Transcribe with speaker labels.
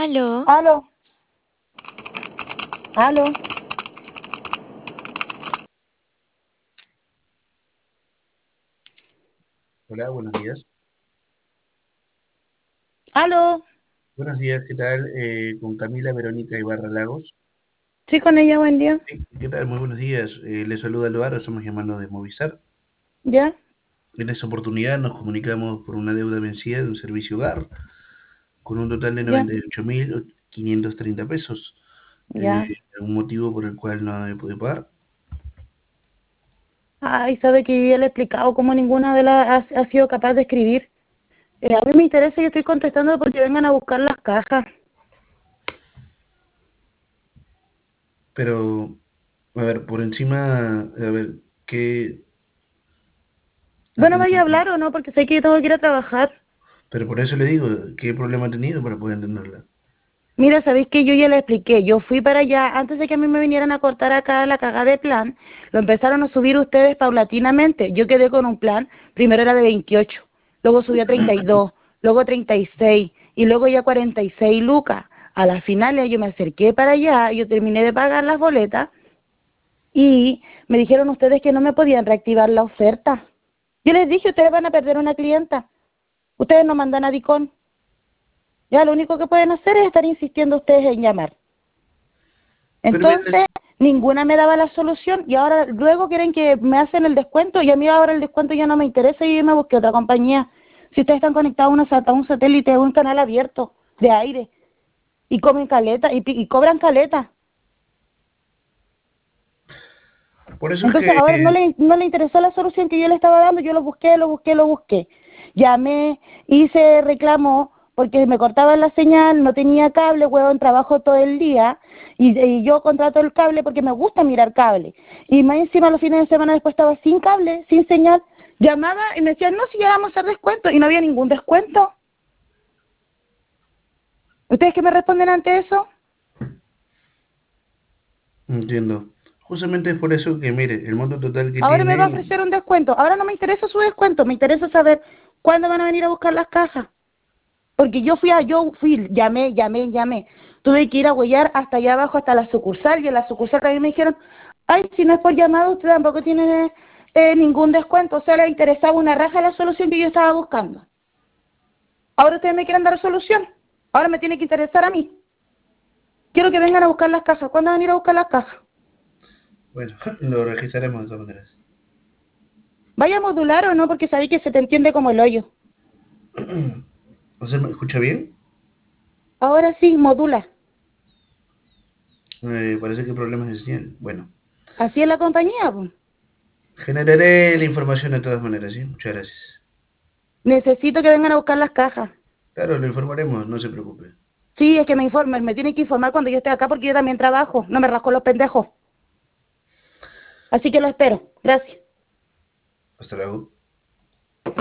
Speaker 1: Aló.
Speaker 2: Aló, aló,
Speaker 3: Hola, buenos días.
Speaker 2: aló.
Speaker 3: Buenos días, ¿qué tal? Con Camila Verónica Ibarra Lagos.
Speaker 2: Sí, con ella, buen día.
Speaker 3: Sí, ¿qué tal? Muy buenos días. Les saluda Alvaro, estamos llamando de Movistar.
Speaker 2: ¿Ya?
Speaker 3: En esta oportunidad nos comunicamos por una deuda vencida de un servicio hogar con un total de
Speaker 2: ¿Ya?
Speaker 3: 98.530 pesos.
Speaker 2: ¿Ya?
Speaker 3: ¿Algún motivo por el cual no he podido pagar?
Speaker 2: Ay, sabe que yo ya le he explicado cómo ninguna de las ha sido capaz de escribir. A mí me interesa y estoy contestando porque vengan a buscar las cajas.
Speaker 3: Pero, a ver, por encima, a ver, ¿qué? Ah,
Speaker 2: Bueno, ¿vaya a hablar o no? Porque sé que yo tengo que ir a trabajar.
Speaker 3: pero por eso le digo, ¿qué problema ha tenido para poder entenderla?
Speaker 2: Mira, sabéis que yo ya le expliqué. Yo fui para allá, antes de que a mí me vinieran a cortar acá la cagada de plan, lo empezaron a subir ustedes paulatinamente. Yo quedé con un plan, primero era de 28, luego subió a 32, luego 36 y luego ya 46 lucas. A las finales yo me acerqué para allá, yo terminé de pagar las boletas y me dijeron ustedes que no me podían reactivar la oferta. Yo les dije, ustedes van a perder una clienta. Ustedes no mandan a Dicón. Ya lo único que pueden hacer es estar insistiendo ustedes en llamar.
Speaker 3: Pero mira,
Speaker 2: Entonces, ninguna me daba la solución y ahora luego quieren que me hacen el descuento y a mí ahora el descuento ya no me interesa y yo me busqué otra compañía. Si ustedes están conectados a un satélite, a un canal abierto de aire y comen caleta y cobran caleta.
Speaker 3: por eso es
Speaker 2: Entonces,
Speaker 3: que,
Speaker 2: ahora no le interesó la solución que yo le estaba dando, yo lo busqué. Llamé, hice reclamo porque me cortaban la señal, no tenía cable, huevón, trabajo todo el día y yo contrato el cable porque me gusta mirar cable. Y más encima los fines de semana después estaba sin cable, sin señal. Llamaba y me decían, no, si ya vamos a hacer descuento y no había ningún descuento. ¿Ustedes qué me responden ante eso?
Speaker 3: entiendo. Justamente es por eso que, mire, el monto total que
Speaker 2: Ahora me va a
Speaker 3: tiene.
Speaker 2: ofrecer un descuento. Ahora no me interesa su descuento, me interesa saber cuándo van a venir a buscar las cajas. Porque llamé. Tuve que ir a huellar hasta allá abajo, hasta la sucursal, y en la sucursal también me dijeron, ay, si no es por llamado, usted tampoco tiene ningún descuento, o sea, le interesaba una raja la solución que yo estaba buscando. Ahora ustedes me quieren dar solución, ahora me tiene que interesar a mí. Quiero que vengan a buscar las cajas. ¿Cuándo van a ir a buscar las cajas?
Speaker 3: Bueno, lo registraremos de todas maneras.
Speaker 2: ¿Vaya a modular o no? Porque sabéis que se te entiende como el hoyo.
Speaker 3: ¿Usted me escucha bien?
Speaker 2: Ahora sí, modula.
Speaker 3: Parece que hay problemas de señal. Bueno,
Speaker 2: Así es la compañía, pues.
Speaker 3: generaré la información de todas maneras, ¿sí? Muchas gracias.
Speaker 2: Necesito que vengan a buscar las cajas.
Speaker 3: Claro, lo informaremos, no se preocupe.
Speaker 2: Sí, es que me informen, me tienen que informar cuando yo esté acá porque yo también trabajo, no me rasco los pendejos. Así que lo espero. Gracias.
Speaker 3: Hasta luego.